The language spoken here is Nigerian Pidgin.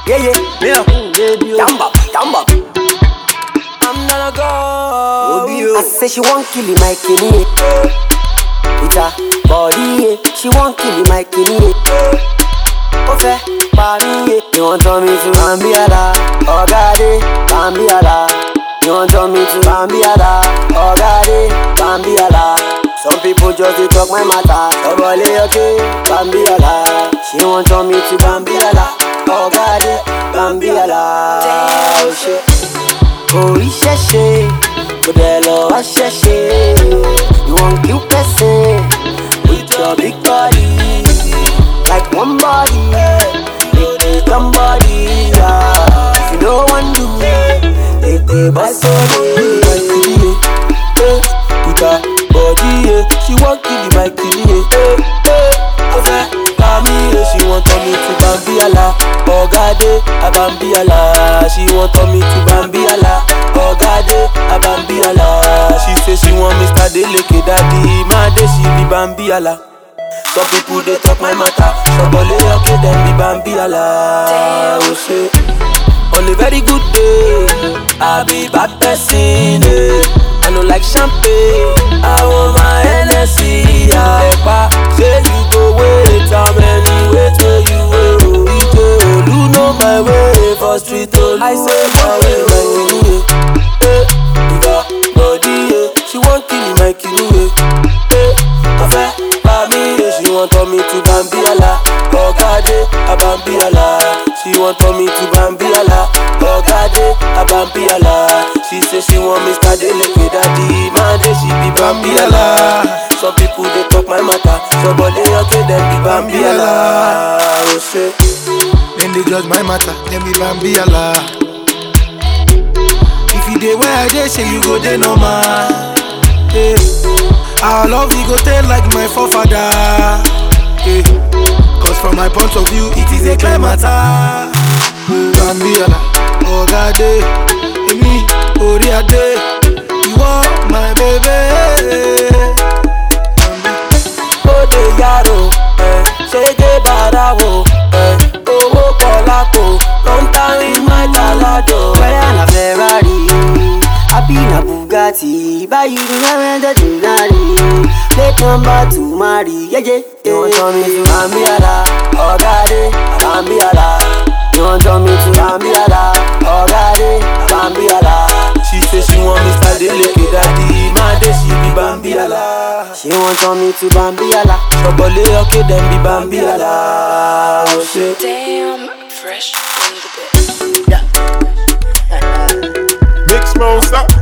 Yeah, yeah, baby. Jamba. I'm gonna go. I say she won't kill my kidney. With her body, yeah. She won't kill my kidney. Okay, party, yeah. You want me to Bambiala, oh God, Bambiala. You want me to Bambiala, oh God, Bambiala. Some people just they talk my matter. Oh boy, okay, Bambiala. She want me to Bambiala, oh God, Bambiala. Oh shit. Oh, isheshe, Kodelo, asheshe. You want kill person with your big body, like one body, big somebody. If you know one do, they bust on with her body, she want kill my kidney. She want me to Bambiala, oh God, Bambiala. She want me to Bambiala, oh God, Bambiala. She say she want Mr. Deleke Daddy, my day she be Bambiala. Some people they talk my matter, somebody okay then be Bambiala. Oh shit. On a very good day, I be bad person. I don't like champagne, I want my Hennessy. Say you go wait, how many wait till you will? You know my way for street, I say my way, my kidney. Body, she want kill my kidney. She want me to Bambiala, oh God, Bambiala. She want me to Bambiala, oh God, Bambiala. She say she want Mr. Deleke Daddy, man, she be Bambiala. Some people they talk my matter, somebody okay then be Bambiala. Oh shit. Then they judge my matter, then be Bambiala. If you dey where I dey, say you go dey normal. Hey. Our love we go tell like my forefather. Hey. Cause from my point of view, it is a clear matter. Bambiala, oh God, me, Oriade, you are my baby. Oh de yaro, shege barawo, oh kolako, long time in my talado. Where na Ferrari, happy na Bugatti, buy you the Ferrari. Plate number 2 marry, yeah yeah. You want me to Bambiala, oh God, Bambiala. You want me to Bambiala, oh God, Bambiala. She say she want Mr. Deleke Daddy, my day she be Bambiala. She want me to Bambiala, somebody okay then be Bambiala. Oh shit. Damn, fresh from the bit. Mix Mosa.